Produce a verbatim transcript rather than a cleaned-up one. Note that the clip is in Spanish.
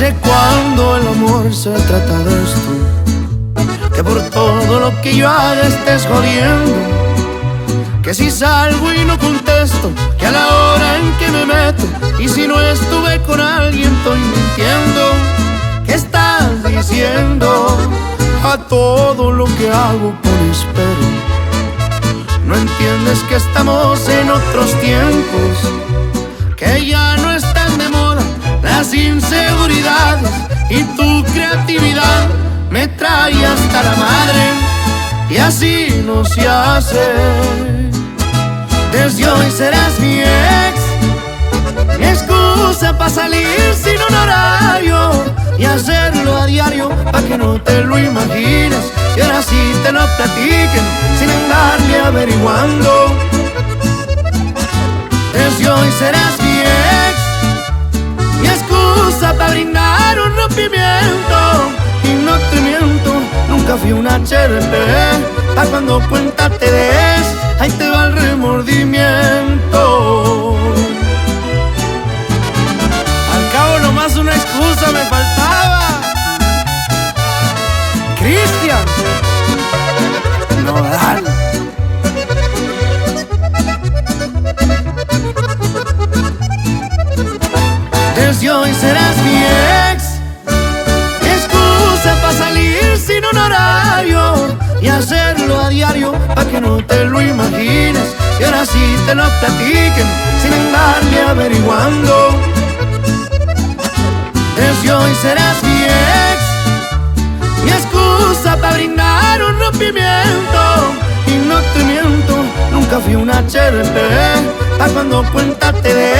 sé cuando el amor se trata de esto, que por todo lo que yo haga estés jodiendo, que si salgo y no contesto, que a la hora en que me meto, y si no estuve con alguien estoy mintiendo. ¿Qué estás diciendo? A todo lo que hago pones pero. No entiendes que estamos en otros tiempos, que ya no están de moda las inseguridades, y tu creatividad me trae hasta la madre, y así no se hace. Desde hoy serás mi ex, mi excusa para salir sin un horario y hacerlo a diario pa' que no te lo imagines, y ahora sí te lo platiquen sin andarle averiguando. Desde hoy serás mi ex, mi excusa para brindar un rompimiento, y no te miento, nunca fui un H R P, pa' cuando cuenta te des, ahí te va el remordimiento. Al cabo nomás una excusa me faltaba. Cristian Nodal. Desde hoy serás mi ex, mi excusa para salir sin un horario y hacerlo a diario pa' que no te lo imagines, y ahora sí te lo platiquen sin andarle averiguando. Desde hoy serás mi ex, mi excusa para brindar un rompimiento, y no te miento, nunca fui un H R P, pa' cuando cuenta te des.